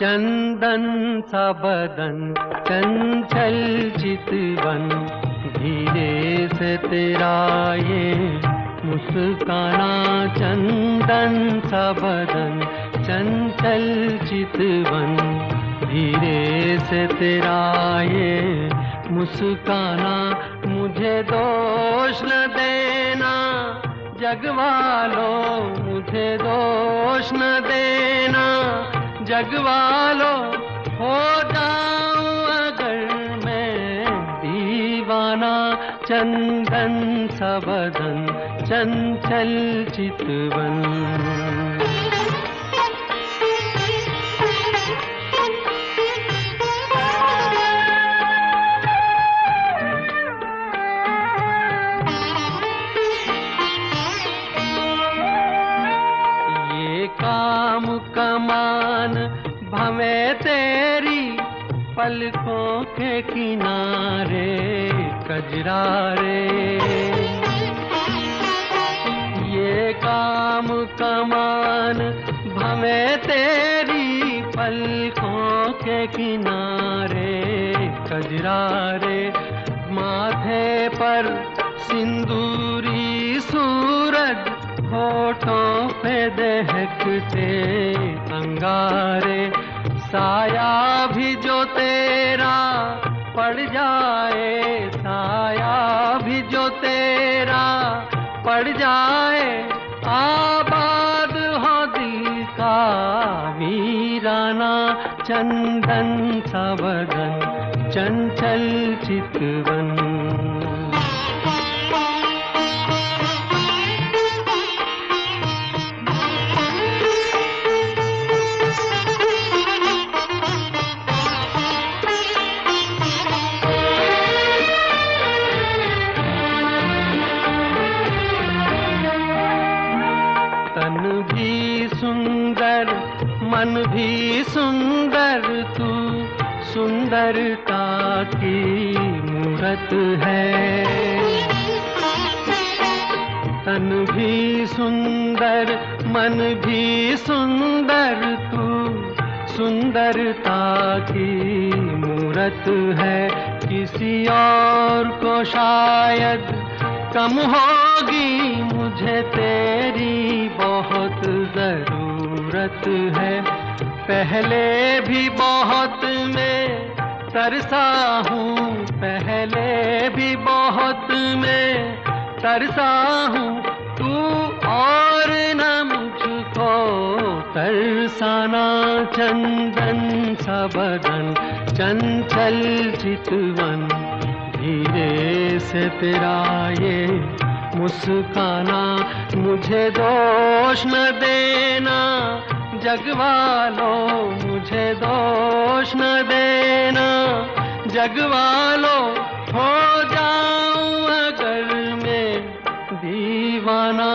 चंदन सा बदन चंचल चितवन, धीरे से तेरा ये मुस्काना। चंदन सा बदन चंचल चितवन, धीरे से तेरा ये मुस्काना। मुझे दोष न देना जग वालों, मुझे दोष न देना जग वालों। हो जाऊं अगर मैं दीवाना, चंदन सा बदन चंचल चितवन। काम कमान भवे तेरी पलकों के किनारे कजरारे। ये काम कमान भवे तेरी पलकों के किनारे कजरारे। माथे पर सिंदूरी सूरज, होठों पे दहकते अंगारे। साया भी जो तेरा पड़ जाए, साया भी जो तेरा पड़ जाए। आबाद हो दिल का वीराना, चंदन सा बदन चंचल चितवन। तन भी सुंदर मन भी सुंदर, तू सुंदरता की मूरत है। तन भी सुंदर मन भी सुंदर, तू सुंदरता की मूरत है। किसी और को शायद कम होगी, मुझे तेरी बहुत जरूरत है। पहले भी बहुत मैं तरसा हूँ, पहले भी बहुत मैं तरसा हूँ। तू और न मुझको तरसाना, चंदन सा बदन चंचल चितवन। धीरे से तेरा ये मुस्काना। मुझे दोष न देना जग वालों, मुझे दोष न देना जग वालों। हो जाऊं अगर मैं दीवाना,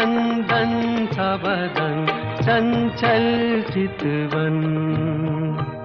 चंदन सा बदन चंचल चितवन।